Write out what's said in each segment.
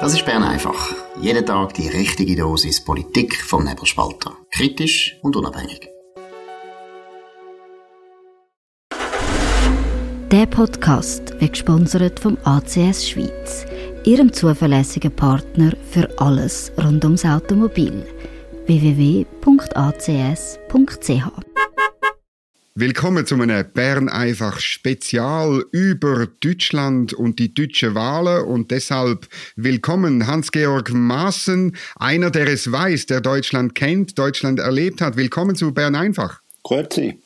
Das ist Bern einfach. Jeden Tag die richtige Dosis Politik vom Nebelspalter. Kritisch und unabhängig. Der Podcast wird gesponsert vom ACS Schweiz, Ihrem zuverlässigen Partner für alles rund ums Automobil. www.acs.ch. Willkommen zu einem Bern einfach Spezial über Deutschland und die deutschen Wahlen und deshalb willkommen Hans-Georg Maaßen, einer, der es weiß, der Deutschland kennt, Deutschland erlebt hat. Willkommen zu Bern einfach. Grüezi.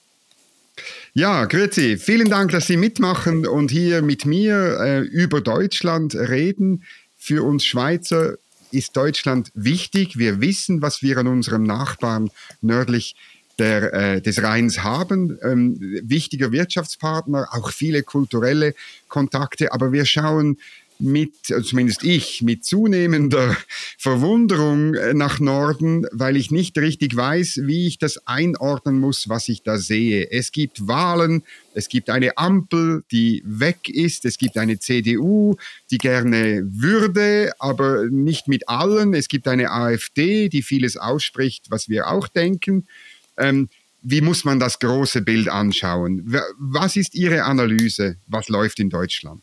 Ja, grüezi. Vielen Dank, dass Sie mitmachen und hier mit mir über Deutschland reden. Für uns Schweizer ist Deutschland wichtig. Wir wissen, was wir an unserem Nachbarn nördlich des Rheins haben, wichtiger Wirtschaftspartner, auch viele kulturelle Kontakte, aber wir schauen zumindest ich, mit zunehmender Verwunderung nach Norden, weil ich nicht richtig weiß, wie ich das einordnen muss, was ich da sehe. Es gibt Wahlen, es gibt eine Ampel, die weg ist, es gibt eine CDU, die gerne würde, aber nicht mit allen. Es gibt eine AfD, die vieles ausspricht, was wir auch denken. Wie muss man das große Bild anschauen? Was ist Ihre Analyse? Was läuft in Deutschland?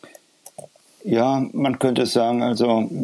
Ja, man könnte sagen, also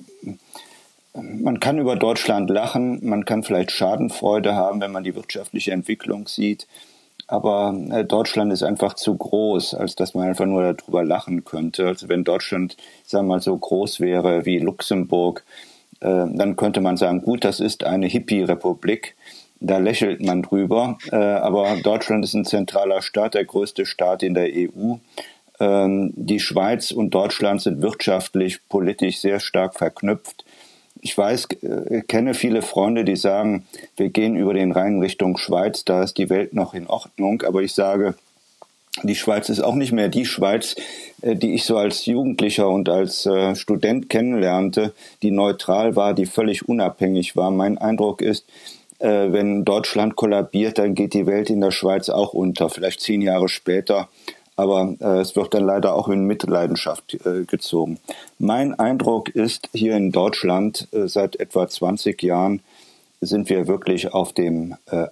man kann über Deutschland lachen, man kann vielleicht Schadenfreude haben, wenn man die wirtschaftliche Entwicklung sieht, aber Deutschland ist einfach zu groß, als dass man einfach nur darüber lachen könnte. Also wenn Deutschland, sagen wir mal, so groß wäre wie Luxemburg, dann könnte man sagen, gut, das ist eine Hippie-Republik. Da lächelt man drüber, aber Deutschland ist ein zentraler Staat, der größte Staat in der EU. Die Schweiz und Deutschland sind wirtschaftlich, politisch sehr stark verknüpft. Ich kenne viele Freunde, die sagen, wir gehen über den Rhein Richtung Schweiz, da ist die Welt noch in Ordnung. Aber ich sage, die Schweiz ist auch nicht mehr die Schweiz, die ich so als Jugendlicher und als Student kennenlernte, die neutral war, die völlig unabhängig war. Mein Eindruck ist, wenn Deutschland kollabiert, dann geht die Welt in der Schweiz auch unter, vielleicht 10 Jahre später. Aber es wird dann leider auch in Mitleidenschaft gezogen. Mein Eindruck ist, hier in Deutschland seit etwa 20 Jahren sind wir wirklich auf dem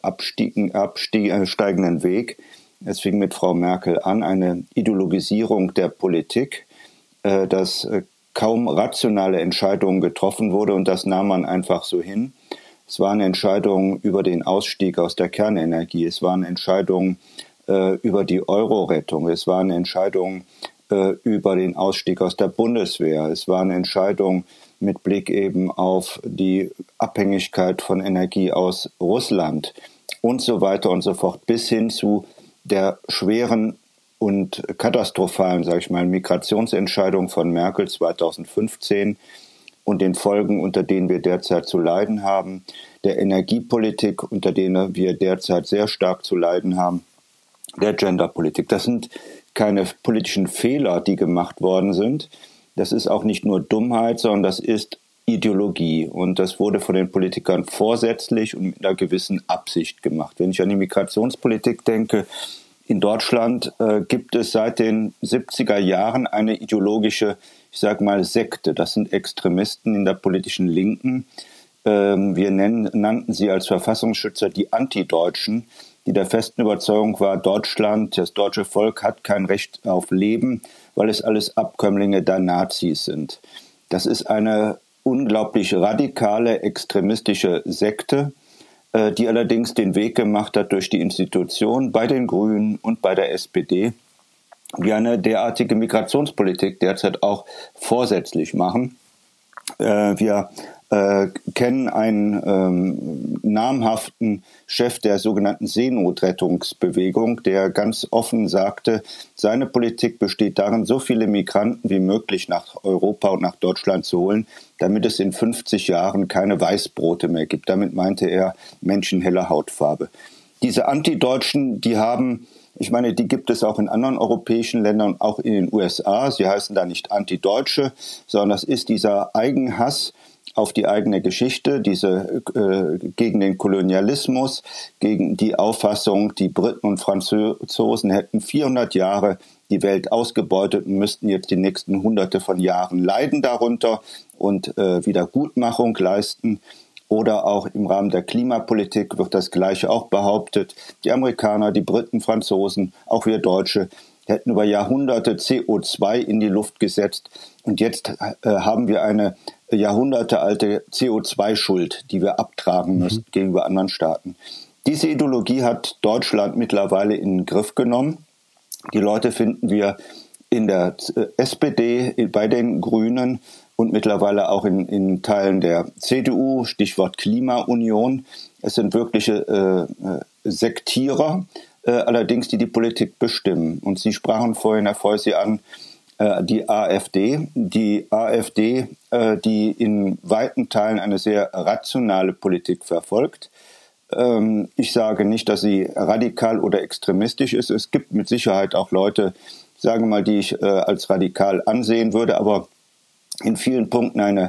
steigenden Weg. Es fing mit Frau Merkel an, eine Ideologisierung der Politik, dass kaum rationale Entscheidungen getroffen wurde und das nahm man einfach so hin. Es waren Entscheidungen über den Ausstieg aus der Kernenergie, es waren Entscheidungen über die Euro-Rettung, es waren Entscheidungen über den Ausstieg aus der Bundeswehr, es waren Entscheidungen mit Blick eben auf die Abhängigkeit von Energie aus Russland und so weiter und so fort, bis hin zu der schweren und katastrophalen, sage ich mal, Migrationsentscheidung von Merkel 2015 und den Folgen, unter denen wir derzeit zu leiden haben, der Energiepolitik, unter denen wir derzeit sehr stark zu leiden haben, der Genderpolitik. Das sind keine politischen Fehler, die gemacht worden sind. Das ist auch nicht nur Dummheit, sondern das ist Ideologie. Und das wurde von den Politikern vorsätzlich und mit einer gewissen Absicht gemacht. Wenn ich an die Migrationspolitik denke, in Deutschland gibt es seit den 70er Jahren eine ideologische, ich sage mal, Sekte. Das sind Extremisten in der politischen Linken. Wir nannten sie als Verfassungsschützer die Antideutschen, die der festen Überzeugung war, Deutschland, das deutsche Volk hat kein Recht auf Leben, weil es alles Abkömmlinge der Nazis sind. Das ist eine unglaublich radikale, extremistische Sekte, die allerdings den Weg gemacht hat durch die Institution bei den Grünen und bei der SPD, die eine derartige Migrationspolitik derzeit auch vorsätzlich machen. Wir kennen einen namhaften Chef der sogenannten Seenotrettungsbewegung, der ganz offen sagte, seine Politik besteht darin, so viele Migranten wie möglich nach Europa und nach Deutschland zu holen, damit es in 50 Jahren keine Weißbrote mehr gibt. Damit meinte er Menschen heller Hautfarbe. Diese Antideutschen, die gibt es auch in anderen europäischen Ländern, auch in den USA. Sie heißen da nicht Antideutsche, sondern das ist dieser Eigenhass, auf die eigene Geschichte, gegen den Kolonialismus, gegen die Auffassung, die Briten und Franzosen hätten 400 Jahre die Welt ausgebeutet und müssten jetzt die nächsten Hunderte von Jahren leiden darunter und Wiedergutmachung leisten. Oder auch im Rahmen der Klimapolitik wird das Gleiche auch behauptet. Die Amerikaner, die Briten, Franzosen, auch wir Deutsche hätten über Jahrhunderte CO2 in die Luft gesetzt. Und jetzt haben wir eine jahrhundertealte CO2-Schuld, die wir abtragen müssen gegenüber anderen Staaten. Diese Ideologie hat Deutschland mittlerweile in den Griff genommen. Die Leute finden wir in der SPD, bei den Grünen und mittlerweile auch in Teilen der CDU, Stichwort Klimaunion. Es sind wirkliche Sektierer, allerdings die Politik bestimmen. Und Sie sprachen vorhin, Herr Feusi, an die AfD. Die AfD, die in weiten Teilen eine sehr rationale Politik verfolgt. Ich sage nicht, dass sie radikal oder extremistisch ist. Es gibt mit Sicherheit auch Leute, sagen wir mal, die ich als radikal ansehen würde, aber in vielen Punkten eine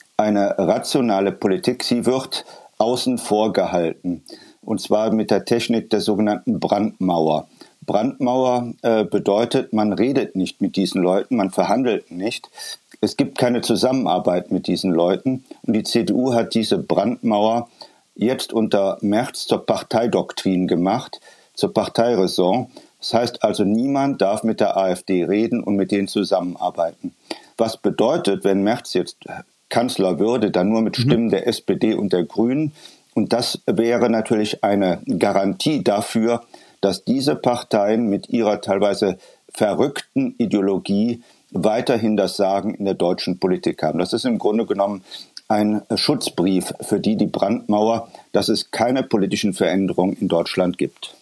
rationale Politik. Sie wird außen vor gehalten, und zwar mit der Technik der sogenannten Brandmauer. Brandmauer bedeutet, man redet nicht mit diesen Leuten, man verhandelt nicht. Es gibt keine Zusammenarbeit mit diesen Leuten. Und die CDU hat diese Brandmauer jetzt unter Merz zur Parteidoktrin gemacht, zur Parteiräson. Das heißt also, niemand darf mit der AfD reden und mit denen zusammenarbeiten. Was bedeutet, wenn Merz jetzt Kanzler würde, dann nur mit Stimmen der SPD und der Grünen. Und das wäre natürlich eine Garantie dafür, dass diese Parteien mit ihrer teilweise verrückten Ideologie weiterhin das Sagen in der deutschen Politik haben. Das ist im Grunde genommen ein Schutzbrief für die Brandmauer, dass es keine politischen Veränderungen in Deutschland gibt.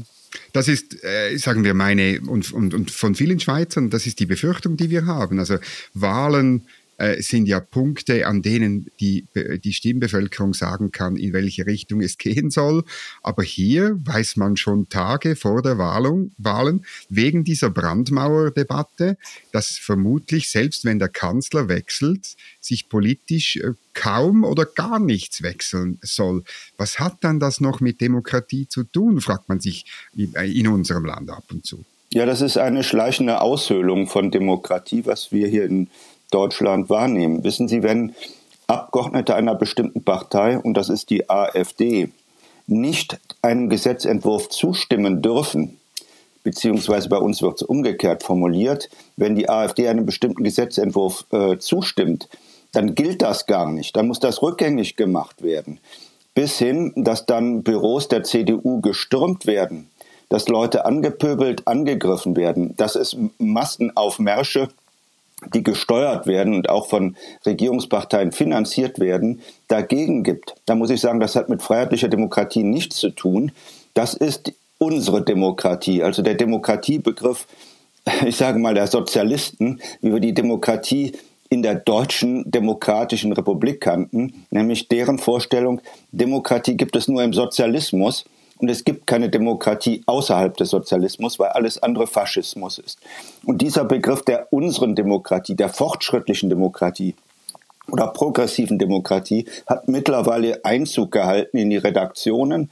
Das ist, sagen wir, meine und von vielen Schweizern, das ist die Befürchtung, die wir haben. Also Wahlen sind ja Punkte, an denen die Stimmbevölkerung sagen kann, in welche Richtung es gehen soll. Aber hier weiß man schon Tage vor der Wahlen wegen dieser Brandmauerdebatte, dass vermutlich, selbst wenn der Kanzler wechselt, sich politisch kaum oder gar nichts wechseln soll. Was hat dann das noch mit Demokratie zu tun, fragt man sich in unserem Land ab und zu. Ja, das ist eine schleichende Aushöhlung von Demokratie, was wir hier in Deutschland wahrnehmen. Wissen Sie, wenn Abgeordnete einer bestimmten Partei, und das ist die AfD, nicht einem Gesetzentwurf zustimmen dürfen, beziehungsweise bei uns wird es umgekehrt formuliert, wenn die AfD einem bestimmten Gesetzentwurf zustimmt, dann gilt das gar nicht. Dann muss das rückgängig gemacht werden. Bis hin, dass dann Büros der CDU gestürmt werden, dass Leute angepöbelt, angegriffen werden, dass es Massenaufmärsche, die gesteuert werden und auch von Regierungsparteien finanziert werden, dagegen gibt. Da muss ich sagen, das hat mit freiheitlicher Demokratie nichts zu tun. Das ist unsere Demokratie, also der Demokratiebegriff, ich sage mal, der Sozialisten, wie wir die Demokratie in der Deutschen Demokratischen Republik kannten, nämlich deren Vorstellung, Demokratie gibt es nur im Sozialismus. Und es gibt keine Demokratie außerhalb des Sozialismus, weil alles andere Faschismus ist. Und dieser Begriff der unseren Demokratie, der fortschrittlichen Demokratie oder progressiven Demokratie hat mittlerweile Einzug gehalten in die Redaktionen,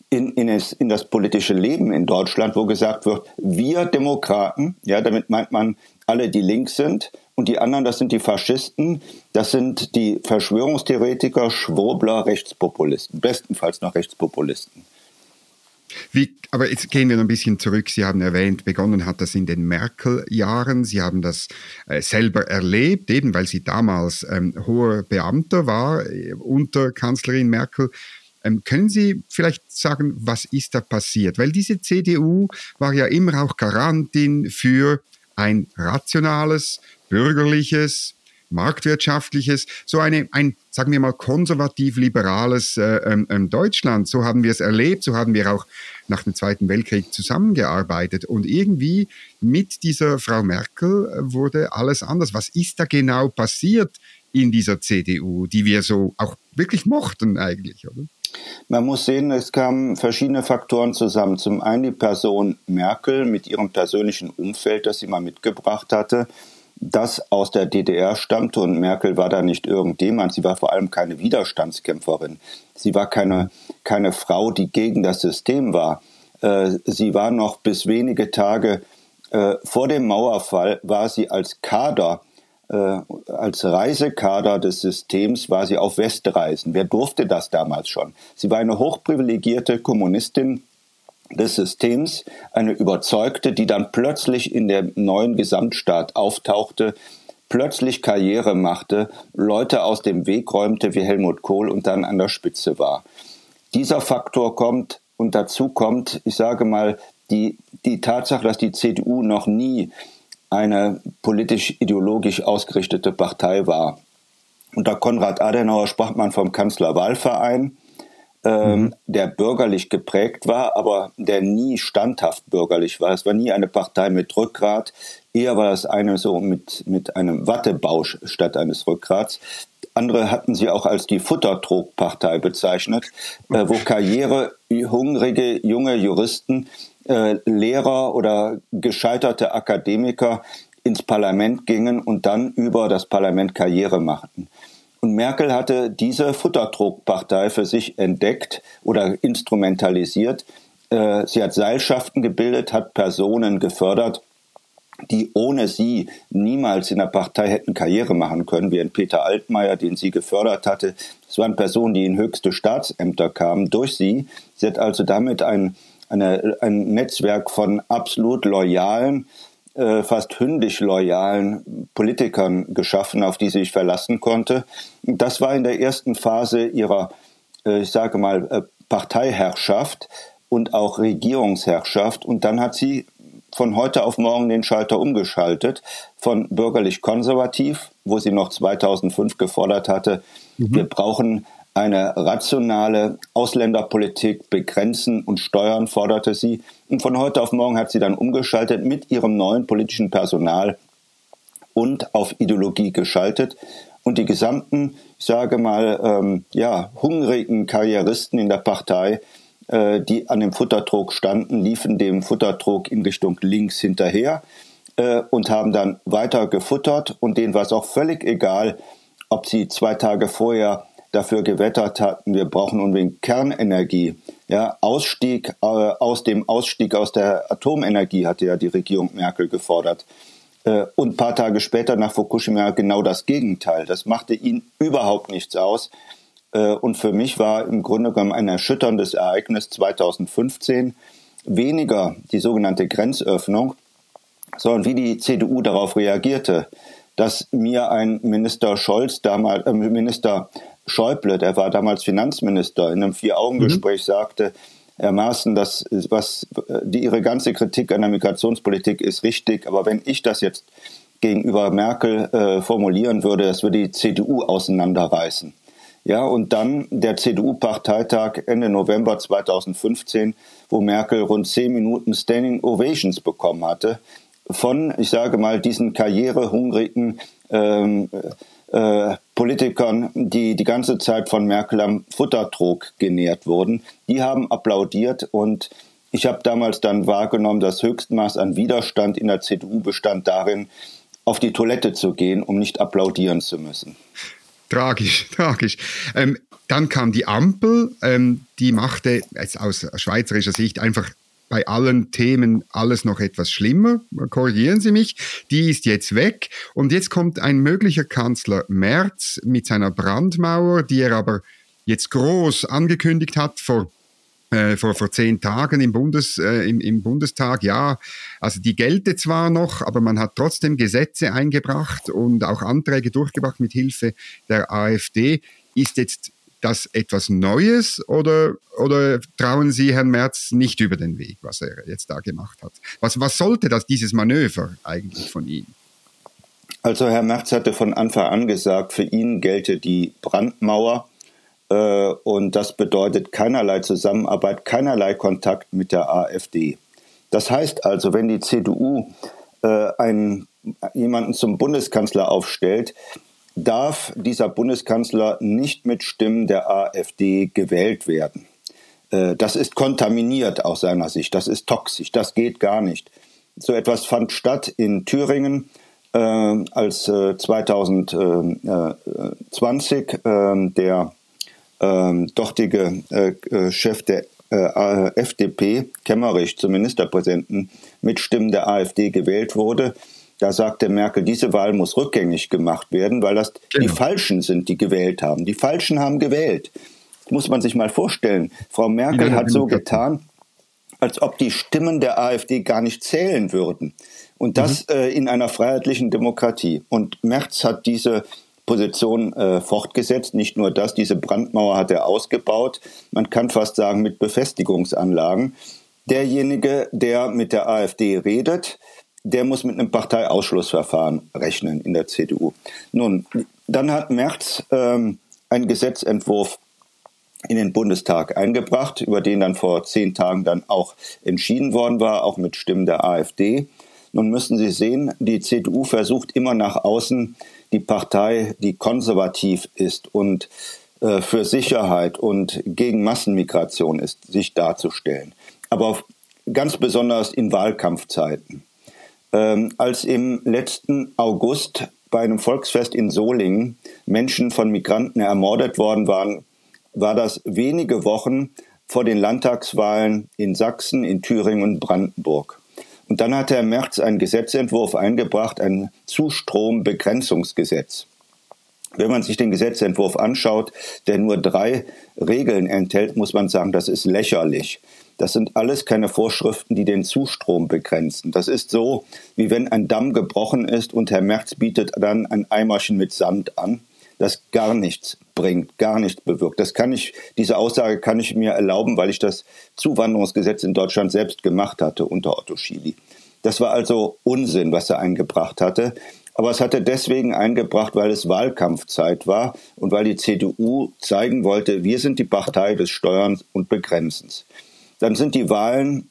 in das politische Leben in Deutschland, wo gesagt wird, wir Demokraten, ja, damit meint man alle, die links sind, und die anderen, das sind die Faschisten, das sind die Verschwörungstheoretiker, Schwurbler, Rechtspopulisten, bestenfalls noch Rechtspopulisten. Aber jetzt gehen wir noch ein bisschen zurück. Sie haben erwähnt, begonnen hat das in den Merkel-Jahren. Sie haben das selber erlebt, eben weil Sie damals hoher Beamter war unter Kanzlerin Merkel. Können Sie vielleicht sagen, was ist da passiert? Weil diese CDU war ja immer auch Garantin für ein rationales, bürgerliches, marktwirtschaftliches, so ein, sagen wir mal, konservativ-liberales Deutschland. So haben wir es erlebt, so haben wir auch nach dem Zweiten Weltkrieg zusammengearbeitet. Und irgendwie mit dieser Frau Merkel wurde alles anders. Was ist da genau passiert in dieser CDU, die wir so auch wirklich mochten eigentlich, oder? Man muss sehen, es kamen verschiedene Faktoren zusammen. Zum einen die Person Merkel mit ihrem persönlichen Umfeld, das sie mal mitgebracht hatte. das aus der DDR stammte, und Merkel war da nicht irgendjemand, sie war vor allem keine Widerstandskämpferin. Sie war keine Frau, die gegen das System war. Sie war noch bis wenige Tage vor dem Mauerfall, war sie als Kader, als Reisekader des Systems, war sie auf Westreisen. Wer durfte das damals schon? Sie war eine hochprivilegierte Kommunistin des Systems, eine Überzeugte, die dann plötzlich in dem neuen Gesamtstaat auftauchte, plötzlich Karriere machte, Leute aus dem Weg räumte wie Helmut Kohl und dann an der Spitze war. Dieser Faktor kommt, und dazu kommt, ich sage mal, die Tatsache, dass die CDU noch nie eine politisch-ideologisch ausgerichtete Partei war. Unter Konrad Adenauer sprach man vom Kanzlerwahlverein, der bürgerlich geprägt war, aber der nie standhaft bürgerlich war. Es war nie eine Partei mit Rückgrat, eher war es eine so mit einem Wattebausch statt eines Rückgrats. Andere hatten sie auch als die Futtertrogpartei bezeichnet, wo karrierehungrige junge Juristen, Lehrer oder gescheiterte Akademiker ins Parlament gingen und dann über das Parlament Karriere machten. Und Merkel hatte diese Futtertrogpartei für sich entdeckt oder instrumentalisiert. Sie hat Seilschaften gebildet, hat Personen gefördert, die ohne sie niemals in der Partei hätten Karriere machen können, wie ein Peter Altmaier, den sie gefördert hatte. Es waren Personen, die in höchste Staatsämter kamen durch sie. Sie hat also damit ein Netzwerk von absolut loyalen, fast hündisch loyalen Politikern geschaffen, auf die sie sich verlassen konnte. Das war in der ersten Phase ihrer, ich sage mal, Parteiherrschaft und auch Regierungsherrschaft. Und dann hat sie von heute auf morgen den Schalter umgeschaltet, von bürgerlich-konservativ, wo sie noch 2005 gefordert hatte, wir brauchen eine rationale Ausländerpolitik, begrenzen und steuern, forderte sie. Und von heute auf morgen hat sie dann umgeschaltet mit ihrem neuen politischen Personal und auf Ideologie geschaltet. Und die gesamten, ich sage mal, hungrigen Karrieristen in der Partei, die an dem Futtertrog standen, liefen dem Futtertrog in Richtung links hinterher und haben dann weiter gefuttert. Und denen war es auch völlig egal, ob sie 2 Tage vorher dafür gewettert hatten, wir brauchen unbedingt Kernenergie. Ja, Ausstieg aus der Atomenergie hatte ja die Regierung Merkel gefordert. Und ein paar Tage später nach Fukushima genau das Gegenteil. Das machte ihnen überhaupt nichts aus. Und für mich war im Grunde genommen ein erschütterndes Ereignis 2015 weniger die sogenannte Grenzöffnung, sondern wie die CDU darauf reagierte, dass mir ein Minister Schäuble, der war damals Finanzminister, in einem 4-Augen-Gespräch sagte, Herr Maaßen, Ihre ganze Kritik an der Migrationspolitik ist richtig, aber wenn ich das jetzt gegenüber Merkel formulieren würde, das würde die CDU auseinanderreißen. Ja, und dann der CDU-Parteitag Ende November 2015, wo Merkel rund 10 Minuten Standing Ovations bekommen hatte von, ich sage mal, diesen karrierehungrigen Politikern, die die ganze Zeit von Merkel am Futtertrog genährt wurden. Die haben applaudiert und ich habe damals dann wahrgenommen, das Höchstmaß an Widerstand in der CDU bestand darin, auf die Toilette zu gehen, um nicht applaudieren zu müssen. Tragisch. Dann kam die Ampel, die machte jetzt aus schweizerischer Sicht einfach bei allen Themen alles noch etwas schlimmer. Korrigieren Sie mich. Die ist jetzt weg und jetzt kommt ein möglicher Kanzler Merz mit seiner Brandmauer, die er aber jetzt groß angekündigt hat vor 10 Tagen im Bundestag. Ja, also die gelte zwar noch, aber man hat trotzdem Gesetze eingebracht und auch Anträge durchgebracht mit Hilfe der AfD. Ist jetzt das etwas Neues oder trauen Sie Herrn Merz nicht über den Weg, was er jetzt da gemacht hat? Was sollte dieses Manöver eigentlich von ihm? Also Herr Merz hatte von Anfang an gesagt, für ihn gelte die Brandmauer. Und das bedeutet keinerlei Zusammenarbeit, keinerlei Kontakt mit der AfD. Das heißt also, wenn die CDU jemanden zum Bundeskanzler aufstellt, darf dieser Bundeskanzler nicht mit Stimmen der AfD gewählt werden. Das ist kontaminiert aus seiner Sicht, das ist toxisch, das geht gar nicht. So etwas fand statt in Thüringen. als 2020 der dortige Chef der FDP, Kemmerich, zum Ministerpräsidenten mit Stimmen der AfD gewählt wurde. Da sagte Merkel, diese Wahl muss rückgängig gemacht werden, weil das die Falschen sind, die gewählt haben. Die Falschen haben gewählt. Das muss man sich mal vorstellen. Frau Merkel hat so getan, als ob die Stimmen der AfD gar nicht zählen würden. Und das in einer freiheitlichen Demokratie. Und Merz hat diese Position fortgesetzt. Nicht nur das, diese Brandmauer hat er ausgebaut. Man kann fast sagen, mit Befestigungsanlagen. Derjenige, der mit der AfD redet, der muss mit einem Parteiausschlussverfahren rechnen in der CDU. Nun, dann hat Merz einen Gesetzentwurf in den Bundestag eingebracht, über den dann vor 10 Tagen dann auch entschieden worden war, auch mit Stimmen der AfD. Nun müssen Sie sehen, die CDU versucht immer nach außen die Partei, die konservativ ist und für Sicherheit und gegen Massenmigration ist, sich darzustellen. Aber ganz besonders in Wahlkampfzeiten. Als im letzten August bei einem Volksfest in Solingen Menschen von Migranten ermordet worden waren, war das wenige Wochen vor den Landtagswahlen in Sachsen, in Thüringen und Brandenburg. Und dann hat Herr Merz einen Gesetzentwurf eingebracht, ein Zustrombegrenzungsgesetz. Wenn man sich den Gesetzentwurf anschaut, der nur 3 Regeln enthält, muss man sagen, das ist lächerlich. Das sind alles keine Vorschriften, die den Zustrom begrenzen. Das ist so, wie wenn ein Damm gebrochen ist und Herr Merz bietet dann ein Eimerchen mit Sand an, das gar nichts bringt, gar nichts bewirkt. Diese Aussage kann ich mir erlauben, weil ich das Zuwanderungsgesetz in Deutschland selbst gemacht hatte unter Otto Schily. Das war also Unsinn, was er eingebracht hatte. Aber es hat er deswegen eingebracht, weil es Wahlkampfzeit war und weil die CDU zeigen wollte, wir sind die Partei des Steuerns und Begrenzens. Dann sind die Wahlen,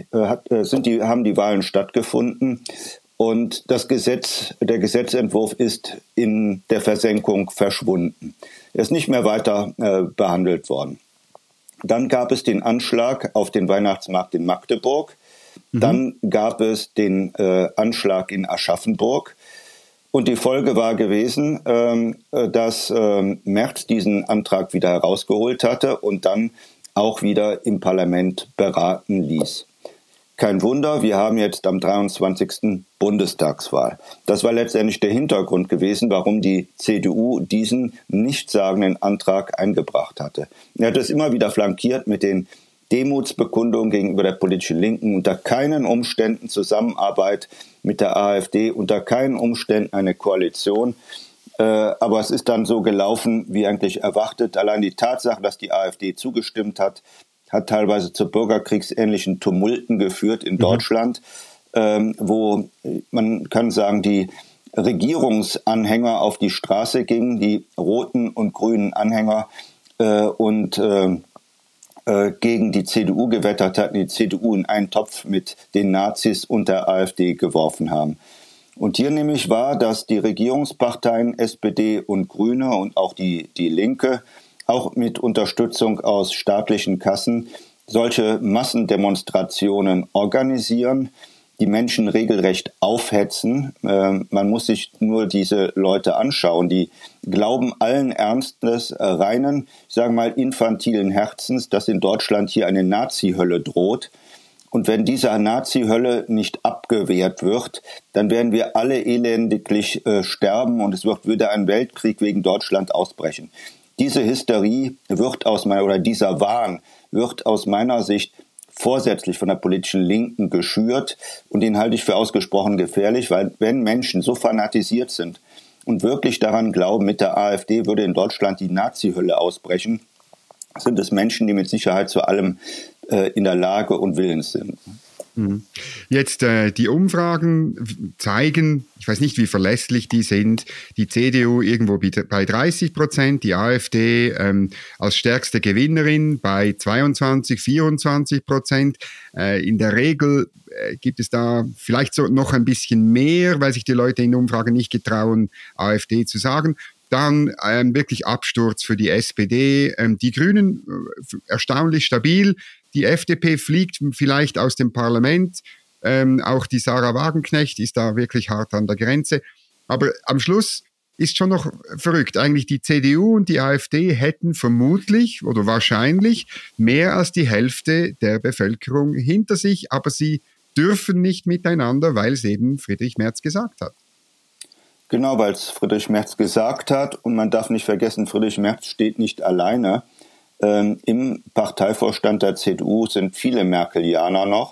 haben die Wahlen stattgefunden und der Gesetzentwurf ist in der Versenkung verschwunden. Er ist nicht mehr weiter behandelt worden. Dann gab es den Anschlag auf den Weihnachtsmarkt in Magdeburg. Dann gab es den Anschlag in Aschaffenburg. Und die Folge war gewesen, dass Merz diesen Antrag wieder herausgeholt hatte und dann auch wieder im Parlament beraten ließ. Kein Wunder, wir haben jetzt am 23. Bundestagswahl. Das war letztendlich der Hintergrund gewesen, warum die CDU diesen nichtssagenden Antrag eingebracht hatte. Er hat es immer wieder flankiert mit den Demutsbekundungen gegenüber der politischen Linken, unter keinen Umständen Zusammenarbeit mit der AfD, unter keinen Umständen eine Koalition. Aber es ist dann so gelaufen, wie eigentlich erwartet. Allein die Tatsache, dass die AfD zugestimmt hat, hat teilweise zu bürgerkriegsähnlichen Tumulten geführt in Deutschland, wo man kann sagen, die Regierungsanhänger auf die Straße gingen, die roten und grünen Anhänger und gegen die CDU gewettert hatten, die CDU in einen Topf mit den Nazis und der AfD geworfen haben. Und hier nämlich war, dass die Regierungsparteien SPD und Grüne und auch die Linke auch mit Unterstützung aus staatlichen Kassen solche Massendemonstrationen organisieren, die Menschen regelrecht aufhetzen. Man muss sich nur diese Leute anschauen, die glauben allen Ernstes, reinen, ich sage mal infantilen Herzens, dass in Deutschland hier eine Nazi-Hölle droht. Und wenn diese Nazi-Hölle nicht abgewehrt wird, dann werden wir alle elendiglich sterben und es wird wieder ein Weltkrieg wegen Deutschland ausbrechen. Diese Hysterie dieser Wahn wird aus meiner Sicht vorsätzlich von der politischen Linken geschürt und den halte ich für ausgesprochen gefährlich, weil wenn Menschen so fanatisiert sind und wirklich daran glauben, mit der AfD würde in Deutschland die Nazi-Hölle ausbrechen, sind es Menschen, die mit Sicherheit zu allem in der Lage und willens sind. Jetzt die Umfragen zeigen, ich weiß nicht, wie verlässlich die sind, die CDU irgendwo bei 30%, die AfD als stärkste Gewinnerin bei 22-24%. In der Regel gibt es da vielleicht so noch ein bisschen mehr, weil sich die Leute in Umfragen nicht getrauen, AfD zu sagen. Dann wirklich Absturz für die SPD, die Grünen erstaunlich stabil. Die FDP fliegt vielleicht aus dem Parlament. Auch die Sarah Wagenknecht ist da wirklich hart an der Grenze. Aber am Schluss ist schon noch verrückt. Eigentlich die CDU und die AfD hätten vermutlich oder wahrscheinlich mehr als die Hälfte der Bevölkerung hinter sich, aber sie dürfen nicht miteinander, weil es eben Friedrich Merz gesagt hat. Genau, weil es Friedrich Merz gesagt hat. Und man darf nicht vergessen, Friedrich Merz steht nicht alleine. Im Parteivorstand der CDU sind viele Merkelianer noch,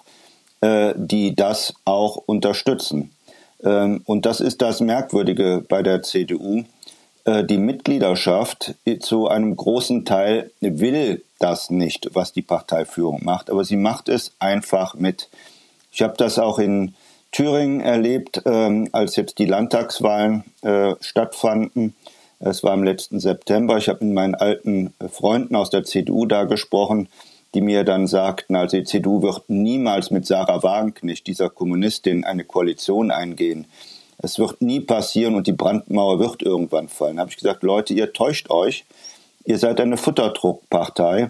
die das auch unterstützen. Und das ist das Merkwürdige bei der CDU. Die Mitgliedschaft zu einem großen Teil will das nicht, was die Parteiführung macht. Aber sie macht es einfach mit. Ich habe das auch in Thüringen erlebt, als jetzt die Landtagswahlen stattfanden. Es war im letzten September. Ich habe mit meinen alten Freunden aus der CDU da gesprochen, die mir dann sagten, also die CDU wird niemals mit Sarah Wagenknecht, dieser Kommunistin, eine Koalition eingehen. Es wird nie passieren und die Brandmauer wird irgendwann fallen. Da habe ich gesagt, Leute, ihr täuscht euch. Ihr seid eine Futterdruckpartei.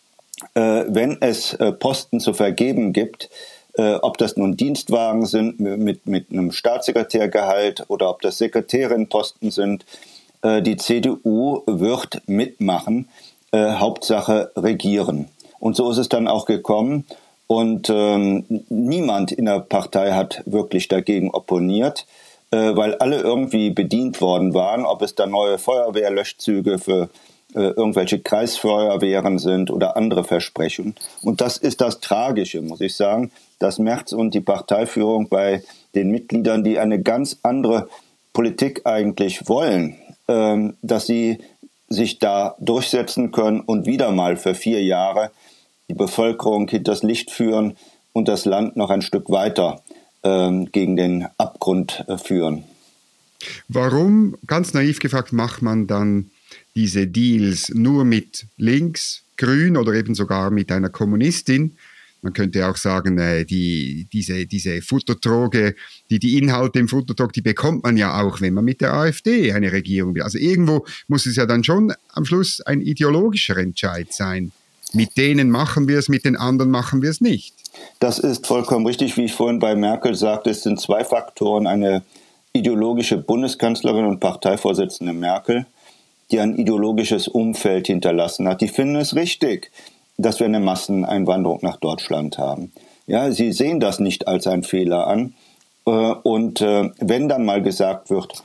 Wenn es Posten zu vergeben gibt, ob das nun Dienstwagen sind mit einem Staatssekretärgehalt oder ob das Sekretärinnenposten sind, die CDU wird mitmachen, Hauptsache regieren. Und so ist es dann auch gekommen. Und niemand in der Partei hat wirklich dagegen opponiert, weil alle irgendwie bedient worden waren, ob es da neue Feuerwehrlöschzüge für irgendwelche Kreisfeuerwehren sind oder andere Versprechungen. Und das ist das Tragische, muss ich sagen, dass Merz und die Parteiführung bei den Mitgliedern, die eine ganz andere Politik eigentlich wollen, dass sie sich da durchsetzen können und wieder mal für 4 Jahre die Bevölkerung hinters Licht führen und das Land noch ein Stück weiter gegen den Abgrund führen. Warum, ganz naiv gefragt, macht man dann diese Deals nur mit links, grün oder eben sogar mit einer Kommunistin? Man könnte auch sagen, diese Futterdroge, die Inhalte im Futterdrog, die bekommt man ja auch, wenn man mit der AfD eine Regierung will. Also irgendwo muss es ja dann schon am Schluss ein ideologischer Entscheid sein. Mit denen machen wir es, mit den anderen machen wir es nicht. Das ist vollkommen richtig, wie ich vorhin bei Merkel sagte. Es sind 2 Faktoren. Eine ideologische Bundeskanzlerin und Parteivorsitzende Merkel, die ein ideologisches Umfeld hinterlassen hat. Die finden es richtig, dass wir eine Masseneinwanderung nach Deutschland haben. Ja, sie sehen das nicht als einen Fehler an. Und wenn dann mal gesagt wird,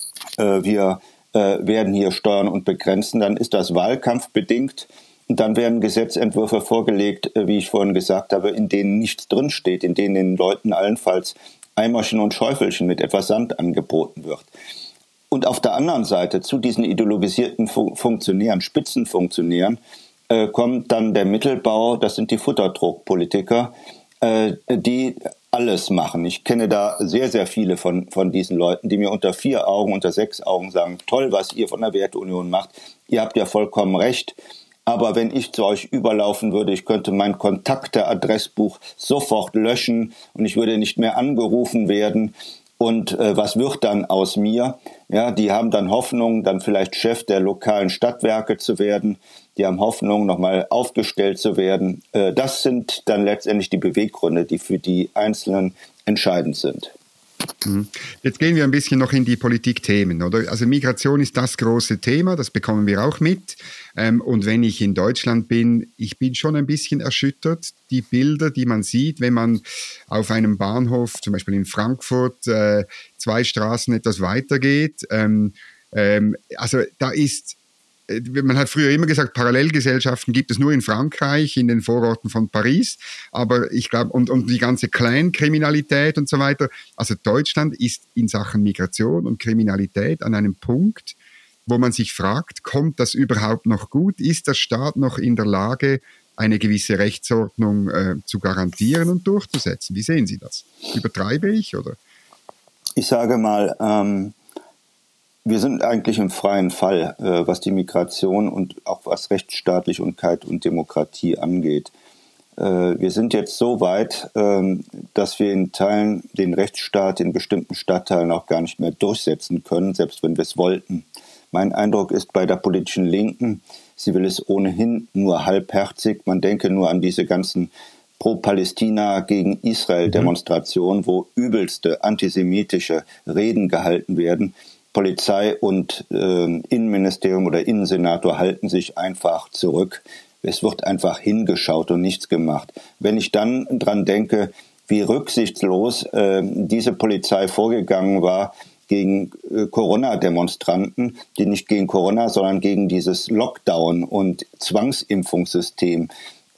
wir werden hier steuern und begrenzen, dann ist das wahlkampfbedingt. Und dann werden Gesetzentwürfe vorgelegt, wie ich vorhin gesagt habe, in denen nichts drinsteht, in denen den Leuten allenfalls Eimerchen und Schäufelchen mit etwas Sand angeboten wird. Und auf der anderen Seite zu diesen ideologisierten Funktionären, Spitzenfunktionären, kommt dann der Mittelbau, das sind die Futterdruckpolitiker, die alles machen. Ich kenne da sehr, sehr viele von diesen Leuten, die mir unter 4 Augen, unter 6 Augen sagen, toll, was ihr von der Werteunion macht, ihr habt ja vollkommen recht. Aber wenn ich zu euch überlaufen würde, ich könnte mein Kontakte-Adressbuch sofort löschen und ich würde nicht mehr angerufen werden. Und was wird dann aus mir? Ja, die haben dann Hoffnung, dann vielleicht Chef der lokalen Stadtwerke zu werden. Die haben Hoffnung, nochmal aufgestellt zu werden. Das sind dann letztendlich die Beweggründe, die für die Einzelnen entscheidend sind. Jetzt gehen wir ein bisschen noch in die Politikthemen, oder? Also Migration ist das große Thema, das bekommen wir auch mit. Und wenn ich in Deutschland bin, ich bin schon ein bisschen erschüttert. Die Bilder, die man sieht, wenn man auf einem Bahnhof, zum Beispiel in Frankfurt, 2 Straßen etwas weiter geht. Also da ist... Man hat früher immer gesagt, Parallelgesellschaften gibt es nur in Frankreich, in den Vororten von Paris. Aber ich glaube, und die ganze Clankriminalität und so weiter. Also Deutschland ist in Sachen Migration und Kriminalität an einem Punkt, wo man sich fragt, kommt das überhaupt noch gut? Ist der Staat noch in der Lage, eine gewisse Rechtsordnung zu garantieren und durchzusetzen? Wie sehen Sie das? Übertreibe ich, oder? Ich sage mal, wir sind eigentlich im freien Fall, was die Migration und auch was Rechtsstaatlichkeit und Demokratie angeht. Wir sind jetzt so weit, dass wir in Teilen den Rechtsstaat in bestimmten Stadtteilen auch gar nicht mehr durchsetzen können, selbst wenn wir es wollten. Mein Eindruck ist bei der politischen Linken, sie will es ohnehin nur halbherzig. Man denke nur an diese ganzen Pro-Palästina gegen Israel-Demonstrationen, wo übelste antisemitische Reden gehalten werden. Polizei und Innenministerium oder Innensenator halten sich einfach zurück. Es wird einfach hingeschaut und nichts gemacht. Wenn ich dann dran denke, wie rücksichtslos diese Polizei vorgegangen war gegen Corona-Demonstranten, die nicht gegen Corona, sondern gegen dieses Lockdown- und Zwangsimpfungssystem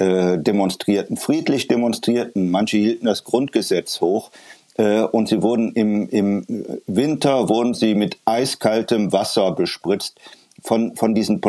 friedlich demonstrierten. Manche hielten das Grundgesetz hoch und sie wurden im Winter mit eiskaltem Wasser bespritzt von diesen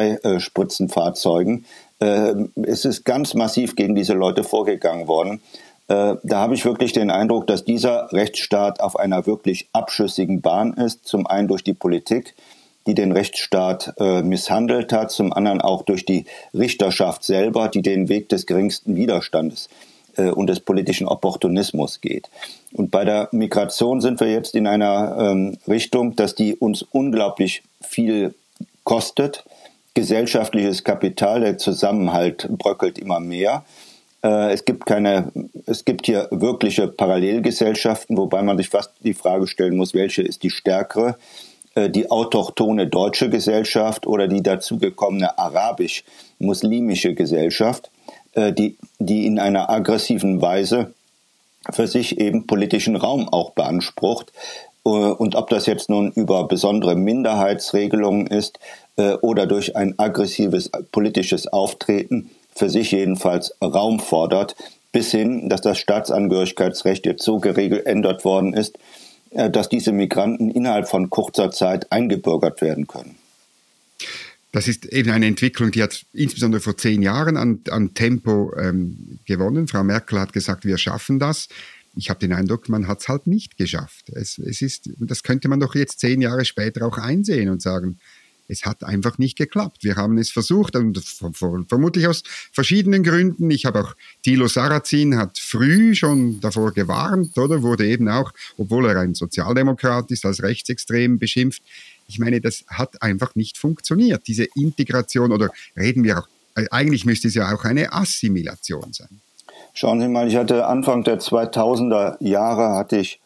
Polizeispritzenfahrzeugen. Es ist ganz massiv gegen diese Leute vorgegangen worden. Da habe ich wirklich den Eindruck, dass dieser Rechtsstaat auf einer wirklich abschüssigen Bahn ist. Zum einen durch die Politik, die den Rechtsstaat misshandelt hat, zum anderen auch durch die Richterschaft selber, die den Weg des geringsten Widerstandes und des politischen Opportunismus geht. Und bei der Migration sind wir jetzt in einer Richtung, dass die uns unglaublich viel kostet. Gesellschaftliches Kapital, der Zusammenhalt bröckelt immer mehr. Es gibt hier wirkliche Parallelgesellschaften, wobei man sich fast die Frage stellen muss, welche ist die stärkere? Die autochthone deutsche Gesellschaft oder die dazugekommene arabisch-muslimische Gesellschaft, die in einer aggressiven Weise für sich eben politischen Raum auch beansprucht. Und ob das jetzt nun über besondere Minderheitsregelungen ist oder durch ein aggressives politisches Auftreten, für sich jedenfalls Raum fordert, bis hin, dass das Staatsangehörigkeitsrecht jetzt so geändert worden ist, dass diese Migranten innerhalb von kurzer Zeit eingebürgert werden können. Das ist eben eine Entwicklung, die hat insbesondere vor 10 Jahren an Tempo gewonnen. Frau Merkel hat gesagt, wir schaffen das. Ich habe den Eindruck, man hat es halt nicht geschafft. Das könnte man doch jetzt 10 Jahre später auch einsehen und sagen, es hat einfach nicht geklappt. Wir haben es versucht und vermutlich aus verschiedenen Gründen. Ich habe auch, Thilo Sarrazin hat früh schon davor gewarnt, oder? Wurde eben auch, obwohl er ein Sozialdemokrat ist, als rechtsextrem beschimpft. Ich meine, das hat einfach nicht funktioniert. Diese Integration, oder reden wir auch, eigentlich müsste es ja auch eine Assimilation sein. Schauen Sie mal, ich hatte Anfang der 2000er Jahre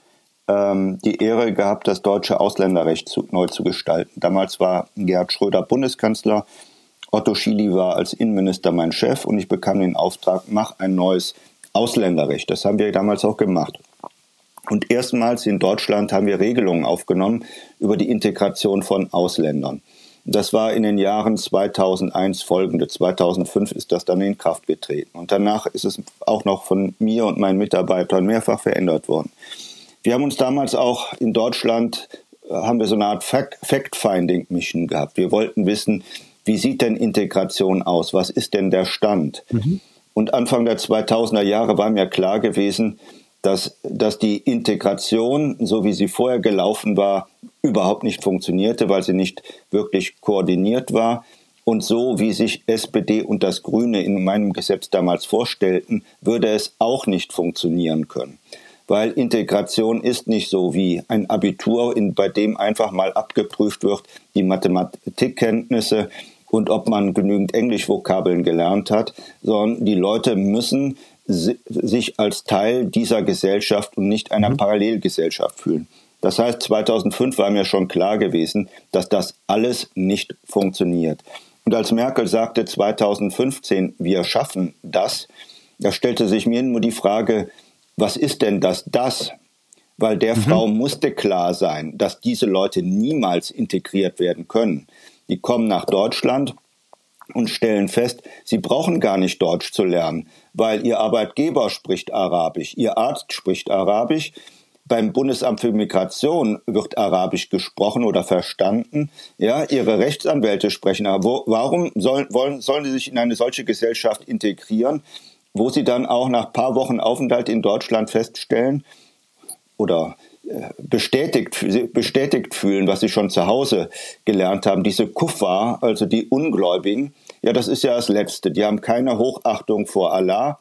die Ehre gehabt, das deutsche Ausländerrecht neu zu gestalten. Damals war Gerhard Schröder Bundeskanzler, Otto Schily war als Innenminister mein Chef und ich bekam den Auftrag, mach ein neues Ausländerrecht. Das haben wir damals auch gemacht. Und erstmals in Deutschland haben wir Regelungen aufgenommen über die Integration von Ausländern. Das war in den Jahren 2001 folgende. 2005 ist das dann in Kraft getreten. Und danach ist es auch noch von mir und meinen Mitarbeitern mehrfach verändert worden. Wir haben uns damals auch in Deutschland, haben wir so eine Art Fact-Finding-Mission gehabt. Wir wollten wissen, wie sieht denn Integration aus? Was ist denn der Stand? Und Anfang der 2000er Jahre war mir klar gewesen, dass die Integration, so wie sie vorher gelaufen war, überhaupt nicht funktionierte, weil sie nicht wirklich koordiniert war. Und so wie sich SPD und das Grüne in meinem Gesetz damals vorstellten, würde es auch nicht funktionieren können. Weil Integration ist nicht so wie ein Abitur, bei dem einfach mal abgeprüft wird, die Mathematikkenntnisse und ob man genügend Englischvokabeln gelernt hat, sondern die Leute müssen sich als Teil dieser Gesellschaft und nicht einer Parallelgesellschaft fühlen. Das heißt, 2005 war mir schon klar gewesen, dass das alles nicht funktioniert. Und als Merkel sagte 2015, wir schaffen das, da stellte sich mir nur die Frage, was ist denn das? Weil der Frau musste klar sein, dass diese Leute niemals integriert werden können. Die kommen nach Deutschland und stellen fest, sie brauchen gar nicht Deutsch zu lernen, weil ihr Arbeitgeber spricht Arabisch, ihr Arzt spricht Arabisch, beim Bundesamt für Migration wird Arabisch gesprochen oder verstanden, ja, ihre Rechtsanwälte sprechen, aber warum sollen sie sich in eine solche Gesellschaft integrieren, wo sie dann auch nach ein paar Wochen Aufenthalt in Deutschland feststellen oder bestätigt fühlen, was sie schon zu Hause gelernt haben. Diese Kuffar, also die Ungläubigen, ja, das ist ja das Letzte. Die haben keine Hochachtung vor Allah,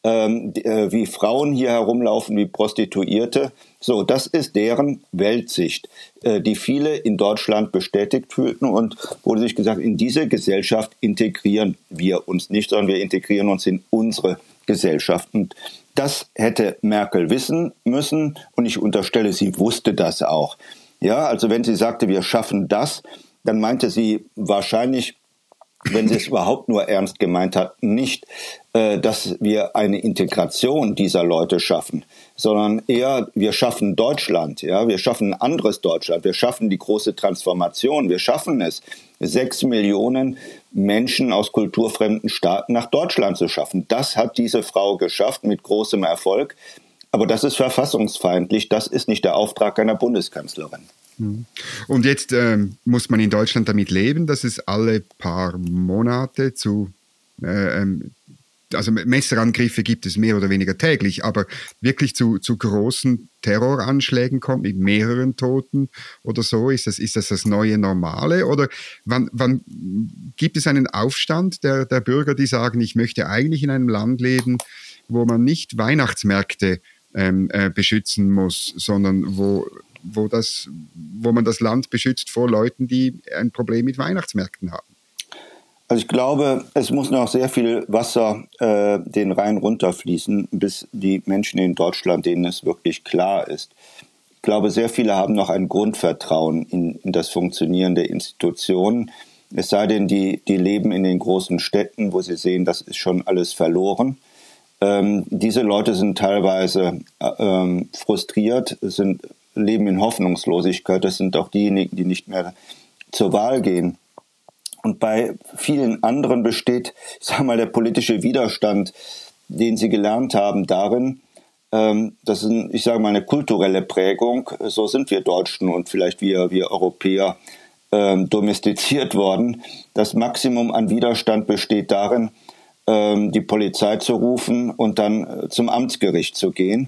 wie Frauen hier herumlaufen, wie Prostituierte. So, das ist deren Weltsicht, die viele in Deutschland bestätigt fühlten und wurde sich gesagt, in diese Gesellschaft integrieren wir uns nicht, sondern wir integrieren uns in unsere Gesellschaft. Und das hätte Merkel wissen müssen und ich unterstelle, sie wusste das auch. Ja, also wenn sie sagte, wir schaffen das, dann meinte sie wahrscheinlich, wenn sie es überhaupt nur ernst gemeint hat, nicht, dass wir eine Integration dieser Leute schaffen, sondern eher, wir schaffen Deutschland, ja, wir schaffen ein anderes Deutschland, wir schaffen die große Transformation, wir schaffen es, 6 Millionen Menschen aus kulturfremden Staaten nach Deutschland zu schaffen. Das hat diese Frau geschafft mit großem Erfolg, aber das ist verfassungsfeindlich, das ist nicht der Auftrag einer Bundeskanzlerin. Und jetzt muss man in Deutschland damit leben, dass es alle paar Monate also Messerangriffe gibt es mehr oder weniger täglich, aber wirklich zu großen Terroranschlägen kommt mit mehreren Toten oder so. Ist das neue Normale? Oder wann gibt es einen Aufstand der Bürger, die sagen, ich möchte eigentlich in einem Land leben, wo man nicht Weihnachtsmärkte beschützen muss, sondern wo man das Land beschützt vor Leuten, die ein Problem mit Weihnachtsmärkten haben? Also ich glaube, es muss noch sehr viel Wasser den Rhein runterfließen, bis die Menschen in Deutschland, denen es wirklich klar ist. Ich glaube, sehr viele haben noch ein Grundvertrauen in das Funktionieren der Institutionen. Es sei denn, die leben in den großen Städten, wo sie sehen, das ist schon alles verloren. Diese Leute sind teilweise frustriert, leben in Hoffnungslosigkeit. Das sind auch diejenigen, die nicht mehr zur Wahl gehen. Und bei vielen anderen besteht, ich sage mal, der politische Widerstand, den sie gelernt haben, darin, das ist, ich sage mal, eine kulturelle Prägung. So sind wir Deutschen und vielleicht wir Europäer domestiziert worden. Das Maximum an Widerstand besteht darin, die Polizei zu rufen und dann zum Amtsgericht zu gehen.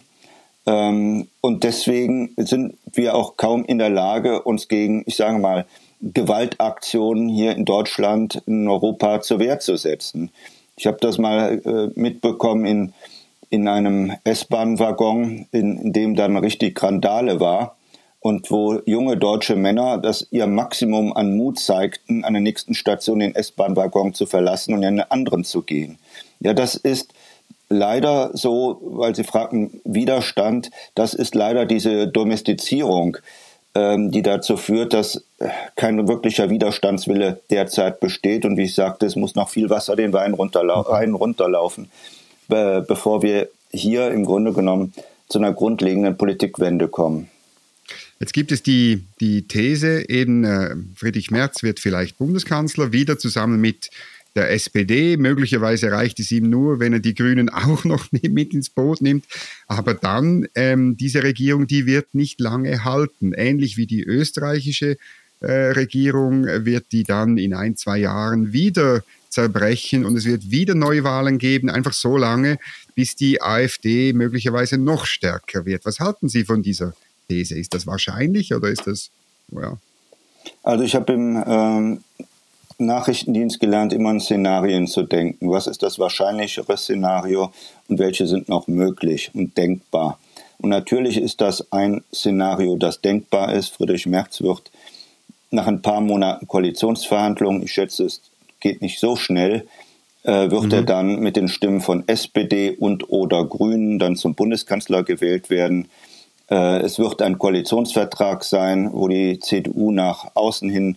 Und deswegen sind wir auch kaum in der Lage, uns gegen, ich sage mal, Gewaltaktionen hier in Deutschland, in Europa zur Wehr zu setzen. Ich habe das mal mitbekommen in einem S-Bahn-Waggon, in dem dann richtig Randale war und wo junge deutsche Männer das ihr Maximum an Mut zeigten, an der nächsten Station den S-Bahn-Waggon zu verlassen und in einen anderen zu gehen. Ja, das ist leider so, weil Sie fragten, Widerstand, das ist leider diese Domestizierung, die dazu führt, dass kein wirklicher Widerstandswille derzeit besteht. Und wie ich sagte, es muss noch viel Wasser den Rhein runterlaufen, bevor wir hier im Grunde genommen zu einer grundlegenden Politikwende kommen. Jetzt gibt es die These, eben Friedrich Merz wird vielleicht Bundeskanzler, wieder zusammen mit der SPD. Möglicherweise reicht es ihm nur, wenn er die Grünen auch noch mit ins Boot nimmt. Aber dann, diese Regierung, die wird nicht lange halten. Ähnlich wie die österreichische Regierung wird die dann in 1-2 Jahren wieder zerbrechen und es wird wieder Neuwahlen geben, einfach so lange, bis die AfD möglicherweise noch stärker wird. Was halten Sie von dieser These? Ist das wahrscheinlich oder ist das, ja? Also ich habe im Nachrichtendienst gelernt, immer in Szenarien zu denken. Was ist das wahrscheinlichere Szenario und welche sind noch möglich und denkbar? Und natürlich ist das ein Szenario, das denkbar ist. Friedrich Merz wird nach ein paar Monaten Koalitionsverhandlungen, ich schätze, es geht nicht so schnell, wird er dann mit den Stimmen von SPD und oder Grünen dann zum Bundeskanzler gewählt werden. Es wird ein Koalitionsvertrag sein, wo die CDU nach außen hin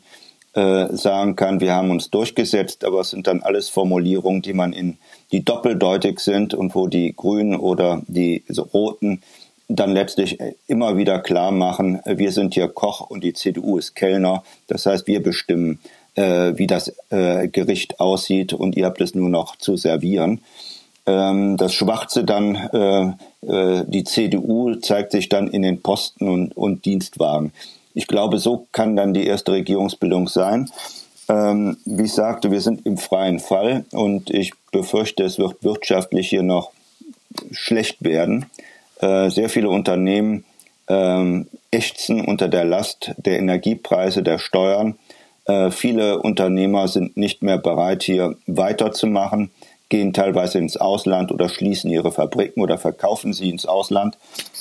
sagen kann, wir haben uns durchgesetzt, aber es sind dann alles Formulierungen, die doppeldeutig sind und wo die Grünen oder die Roten dann letztlich immer wieder klar machen, wir sind hier Koch und die CDU ist Kellner. Das heißt, wir bestimmen, wie das Gericht aussieht und ihr habt es nur noch zu servieren. Das Schwarze dann, die CDU zeigt sich dann in den Posten und Dienstwagen. Ich glaube, so kann dann die erste Regierungsbildung sein. Wie ich sagte, wir sind im freien Fall und ich befürchte, es wird wirtschaftlich hier noch schlecht werden. Sehr viele Unternehmen ächzen unter der Last der Energiepreise, der Steuern. Viele Unternehmer sind nicht mehr bereit, hier weiterzumachen, gehen teilweise ins Ausland oder schließen ihre Fabriken oder verkaufen sie ins Ausland.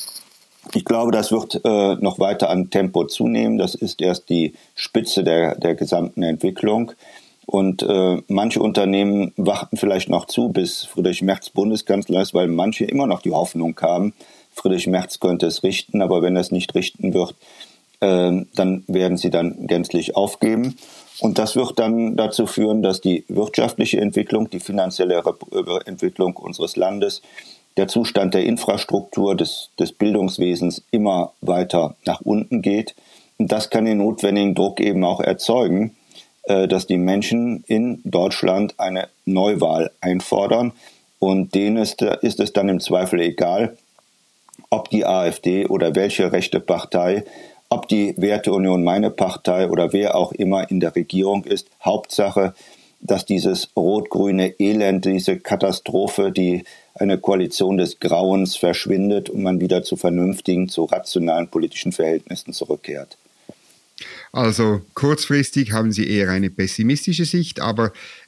Ich glaube, das wird noch weiter an Tempo zunehmen. Das ist erst die Spitze der gesamten Entwicklung. Und manche Unternehmen warten vielleicht noch zu, bis Friedrich Merz Bundeskanzler ist, weil manche immer noch die Hoffnung haben, Friedrich Merz könnte es richten, aber wenn er es nicht richten wird, dann werden sie dann gänzlich aufgeben. Und das wird dann dazu führen, dass die wirtschaftliche Entwicklung, die finanzielle Entwicklung unseres Landes, der Zustand der Infrastruktur, des Bildungswesens immer weiter nach unten geht. Und das kann den notwendigen Druck eben auch erzeugen, dass die Menschen in Deutschland eine Neuwahl einfordern. Und denen ist es dann im Zweifel egal, ob die AfD oder welche rechte Partei, ob die Werteunion Meine Partei oder wer auch immer in der Regierung ist. Hauptsache, dass dieses rot-grüne Elend, diese Katastrophe, eine Koalition des Grauens verschwindet und man wieder zu vernünftigen, zu rationalen politischen Verhältnissen zurückkehrt. Also kurzfristig haben Sie eher eine pessimistische Sicht, aber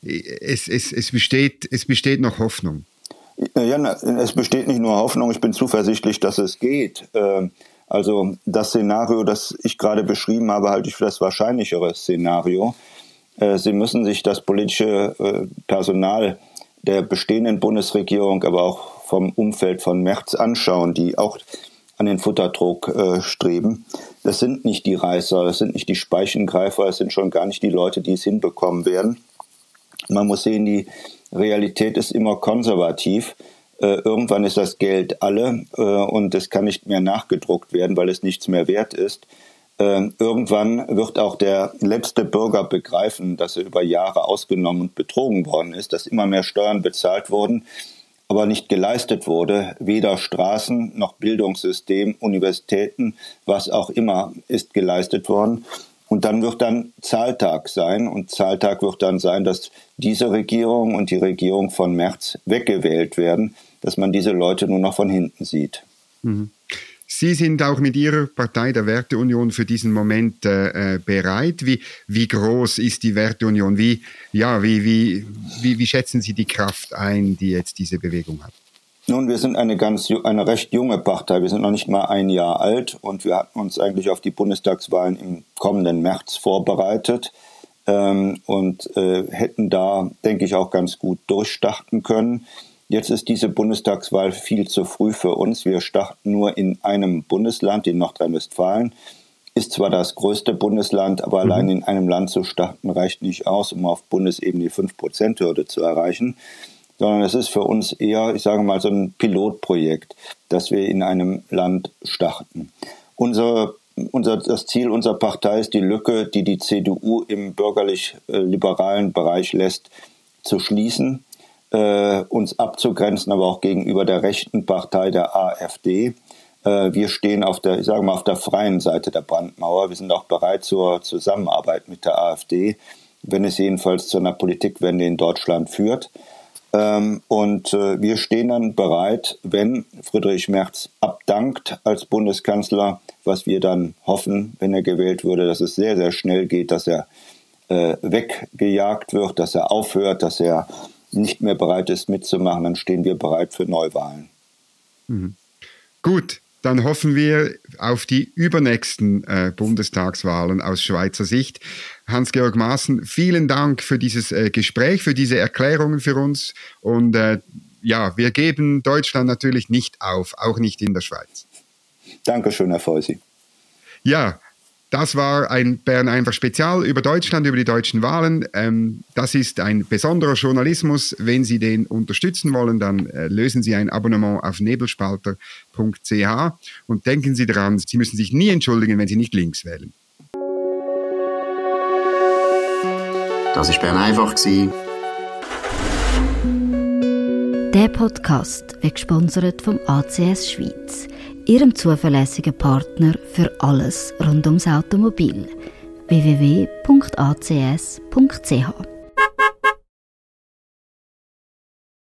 es besteht noch Hoffnung. Ja, es besteht nicht nur Hoffnung, ich bin zuversichtlich, dass es geht. Also das Szenario, das ich gerade beschrieben habe, halte ich für das wahrscheinlichere Szenario. Sie müssen sich das politische Personal der bestehenden Bundesregierung, aber auch vom Umfeld von Merz anschauen, die auch an den Futtertrog streben. Das sind nicht die Reißer, das sind nicht die Speichengreifer, das sind schon gar nicht die Leute, die es hinbekommen werden. Man muss sehen, die Realität ist immer konservativ. Irgendwann ist das Geld alle und es kann nicht mehr nachgedruckt werden, weil es nichts mehr wert ist. Irgendwann wird auch der letzte Bürger begreifen, dass er über Jahre ausgenommen und betrogen worden ist, dass immer mehr Steuern bezahlt wurden, aber nicht geleistet wurde. Weder Straßen noch Bildungssystem, Universitäten, was auch immer ist geleistet worden. Und dann wird dann Zahltag sein. Und Zahltag wird dann sein, dass diese Regierung und die Regierung von Merz weggewählt werden, dass man diese Leute nur noch von hinten sieht. Mhm. Sie sind auch mit Ihrer Partei, der Werteunion, für diesen Moment bereit. Wie groß ist die Werteunion? Wie schätzen Sie die Kraft ein, die jetzt diese Bewegung hat? Nun, wir sind eine recht junge Partei. Wir sind noch nicht mal ein Jahr alt und wir hatten uns eigentlich auf die Bundestagswahlen im kommenden März vorbereitet und hätten da, denke ich, auch ganz gut durchstarten können. Jetzt ist diese Bundestagswahl viel zu früh für uns. Wir starten nur in einem Bundesland, in Nordrhein-Westfalen. Ist zwar das größte Bundesland, aber allein in einem Land zu starten reicht nicht aus, um auf Bundesebene die 5%-Hürde zu erreichen. Sondern es ist für uns eher, ich sage mal, so ein Pilotprojekt, dass wir in einem Land starten. Das Ziel unserer Partei ist, die Lücke, die die CDU im bürgerlich-liberalen Bereich lässt, zu schließen, uns abzugrenzen, aber auch gegenüber der rechten Partei, der AfD. Wir stehen auf der freien Seite der Brandmauer. Wir sind auch bereit zur Zusammenarbeit mit der AfD, wenn es jedenfalls zu einer Politikwende in Deutschland führt. Und wir stehen dann bereit, wenn Friedrich Merz abdankt als Bundeskanzler, was wir dann hoffen, wenn er gewählt würde, dass es sehr, sehr schnell geht, dass er weggejagt wird, dass er aufhört, dass er nicht mehr bereit ist mitzumachen, dann stehen wir bereit für Neuwahlen. Mhm. Gut, dann hoffen wir auf die übernächsten Bundestagswahlen aus Schweizer Sicht. Hans-Georg Maaßen, vielen Dank für dieses Gespräch, für diese Erklärungen für uns. Und wir geben Deutschland natürlich nicht auf, auch nicht in der Schweiz. Dankeschön, Herr Feusi. Ja, das war ein Bern einfach Spezial über Deutschland, über die deutschen Wahlen. Das ist ein besonderer Journalismus. Wenn Sie den unterstützen wollen, dann lösen Sie ein Abonnement auf nebelspalter.ch und denken Sie daran, Sie müssen sich nie entschuldigen, wenn Sie nicht links wählen. Das war Bern einfach. Der Podcast wird gesponsert vom ACS Schweiz, Ihrem zuverlässigen Partner für alles rund ums Automobil. www.acs.ch